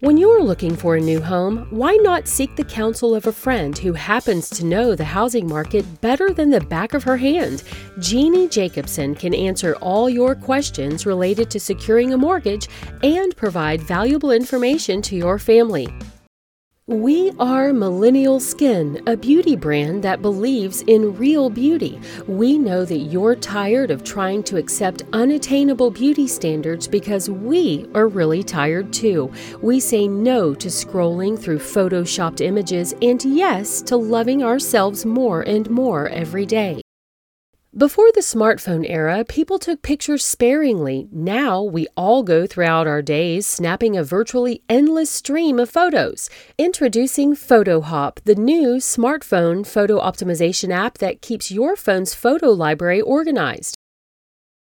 When you're looking for a new home, why not seek the counsel of a friend who happens to know the housing market better than the back of her hand? Jeannie Jacobson can answer all your questions related to securing a mortgage and provide valuable information to your family. We are Millennial Skin, a beauty brand that believes in real beauty. We know that you're tired of trying to accept unattainable beauty standards because we are really tired too. We say no to scrolling through photoshopped images and yes to loving ourselves more and more every day. Before the smartphone era, people took pictures sparingly. Now, we all go throughout our days snapping a virtually endless stream of photos. Introducing PhotoHop, the new smartphone photo optimization app that keeps your phone's photo library organized.